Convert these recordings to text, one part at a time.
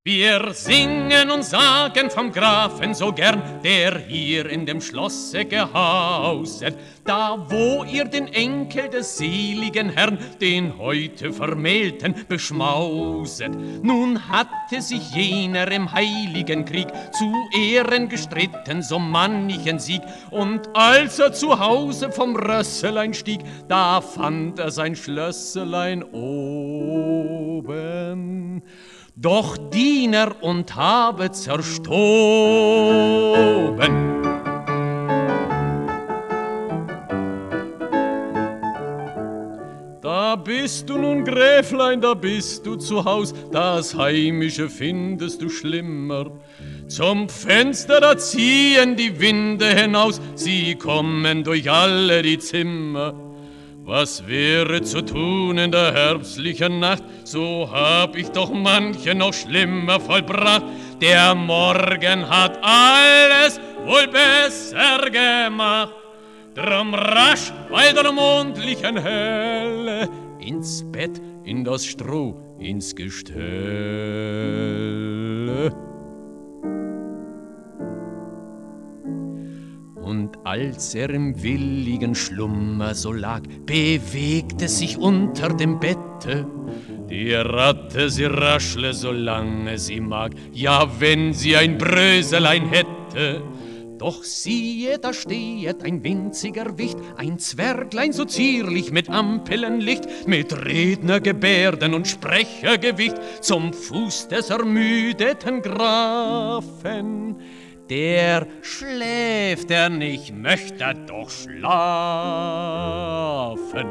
Wir singen und sagen vom Grafen so gern, der hier in dem Schlosse gehauset, da wo ihr den Enkel des seligen Herrn, den heute Vermählten, beschmauset. Nun hatte sich jener im heiligen Krieg zu Ehren gestritten, so manchen Sieg, und als er zu Hause vom Rösselein stieg, da fand er sein Schlösselein oben. Doch Diener und habe zerstoben. Da bist du nun, Gräflein, da bist du zu Haus, das Heimische findest du schlimmer. Zum Fenster, da ziehen die Winde hinaus, sie kommen durch alle die Zimmer. Was wäre zu tun in der herbstlichen Nacht, so hab ich doch manche noch schlimmer vollbracht. Der Morgen hat alles wohl besser gemacht. Drum rasch bei der mondlichen Helle ins Bett, in das Stroh, ins Gestelle. Und als er im willigen Schlummer so lag, bewegte sich unter dem Bette die Ratte, sie raschle, solange sie mag, ja, wenn sie ein Bröselein hätte. Doch siehe, da stehet ein winziger Wicht, ein Zwerglein so zierlich mit Ampelnlicht, mit Rednergebärden und Sprechergewicht, zum Fuß des ermüdeten Grafen. Der schläft er nicht, möchte er doch schlafen.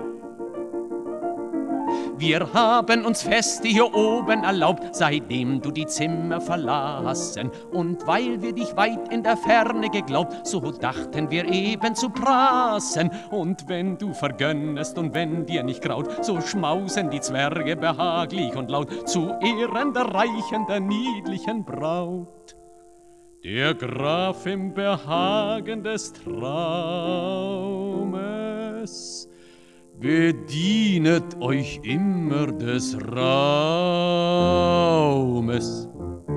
Wir haben uns Feste hier oben erlaubt, seitdem du die Zimmer verlassen. Und weil wir dich weit in der Ferne geglaubt, so dachten wir eben zu prassen. Und wenn du vergönnest und wenn dir nicht graut, so schmausen die Zwerge behaglich und laut zu Ehren der reichen, der niedlichen Braut. Der Graf im Behagen des Traumes bedienet euch immer des Raumes.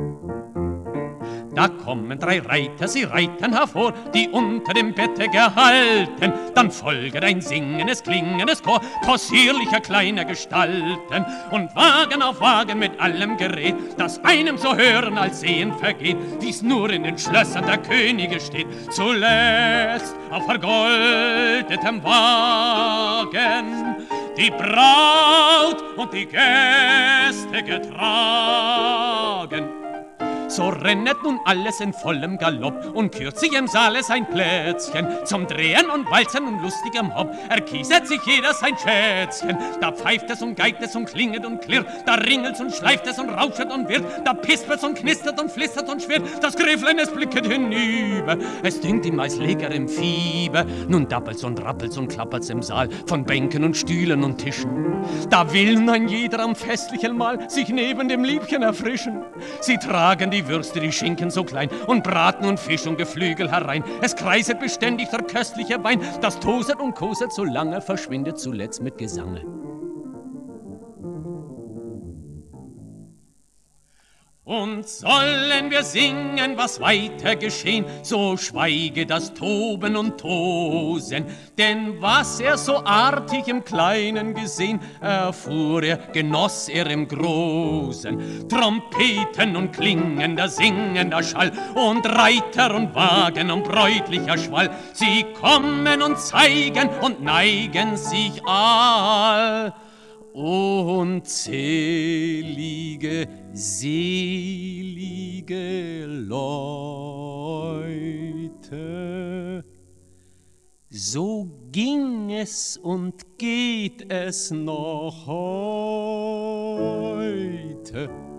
Da kommen 3 Reiter, sie reiten hervor, die unter dem Bette gehalten. Dann folget ein singendes, klingendes Chor possierlicher kleiner Gestalten. Und Wagen auf Wagen mit allem Gerät, das einem so hören als sehen vergeht, wie's nur in den Schlössern der Könige steht. Zuletzt auf vergoldetem Wagen die Braut und die Gäste getragen. So rennet nun alles in vollem Galopp und kürzlich im Saale sein Plätzchen zum Drehen und Walzen und lustigem Hopp. Erkieset sich jeder sein Schätzchen, da pfeift es und geigt es und klinget und klirrt, da ringelt's und schleift es und rauschet und wird, da pispelt's und knistert und flistert und schwirrt, das Gräflein es blicket hinüber, es dünkt ihm als leger im Fieber. Nun dappelt's und rappelt's und klappert's im Saal von Bänken und Stühlen und Tischen. Da will nun ein jeder am festlichen Mahl sich neben dem Liebchen erfrischen. Sie tragen die Würste, die Schinken so klein und Braten und Fisch und Geflügel herein. Es kreiset beständig der köstliche Wein, das toset und koset, solange verschwindet zuletzt mit Gesange. Und sollen wir singen, was weiter geschehen, so schweige das Toben und Tosen. Denn was er so artig im Kleinen gesehen, erfuhr er, genoss er im Großen. Trompeten und klingender, singender Schall und Reiter und Wagen und bräutlicher Schwall, sie kommen und zeigen und neigen sich all. Unzählige, selige Leute. So ging es und geht es noch heute.